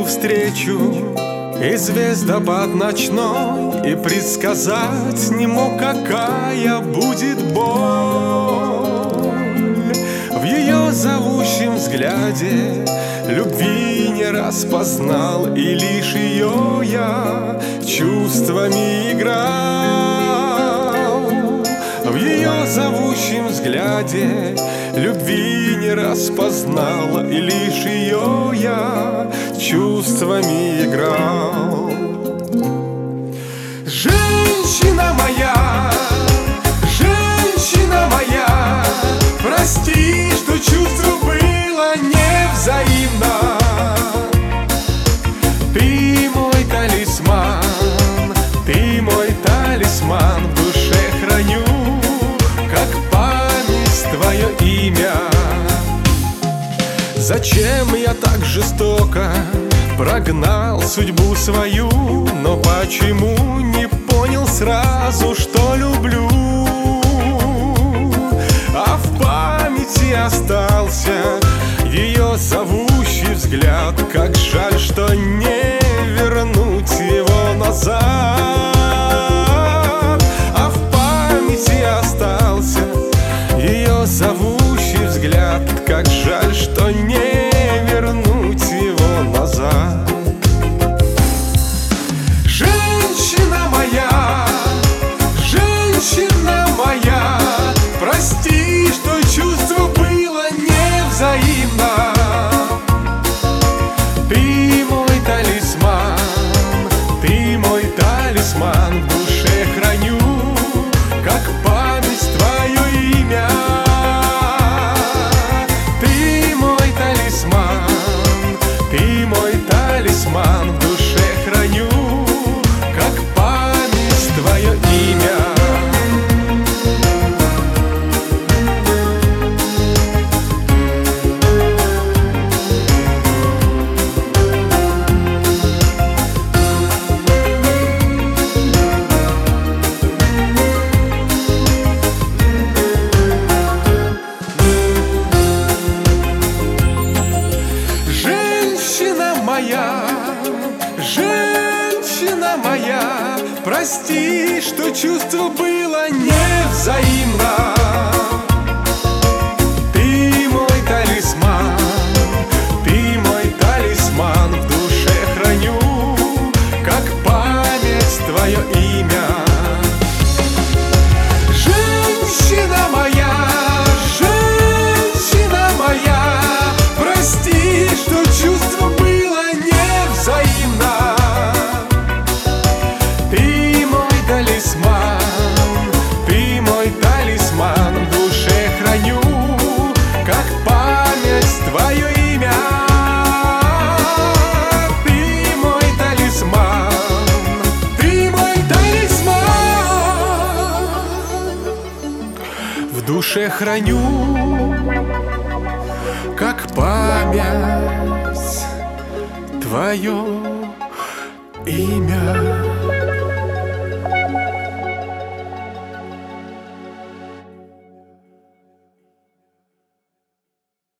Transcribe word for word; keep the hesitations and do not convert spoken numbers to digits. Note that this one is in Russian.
ту встречу и звездопад ночной, и предсказать не мог, какая будет боль. В ее зовущем взгляде любви не распознал, и лишь ее я чувствами играл. В ее зовущем взгляде любви не распознал, и лишь ее я чувствами играл. Женщина моя, женщина моя, прости, что чувство было невзаимно. Ты мой талисман, ты мой талисман, в душе храню, как память, твое имя. Зачем я так жестоко прогнал судьбу свою, но почему не понял сразу, что люблю? А в памяти остался ее зовущий взгляд. Как жаль, что не вернуть его назад. А в памяти остался ее зовущий взгляд. Как жаль, что не вернуть его назад. Женщина моя, женщина моя, прости, что чувство было невзаимно. Ты мой талисман, ты мой талисман, в душе храню, как память, твое имя. Ты мой талисман, ты мой талисман, в душе храню, как память, твое имя. Женщина моя, женщина моя, прости, что чувство было невзаимно. Ты мой талисман, ты мой талисман, в душе храню, как память, твое имя. Женщина моя, женщина моя, прости, что чувство было невзаимно. Ты мой талисман, ты мой талисман, в душе храню, как память, твое имя. Ты мой талисман, ты мой талисман, в душе храню, как память, твое имя.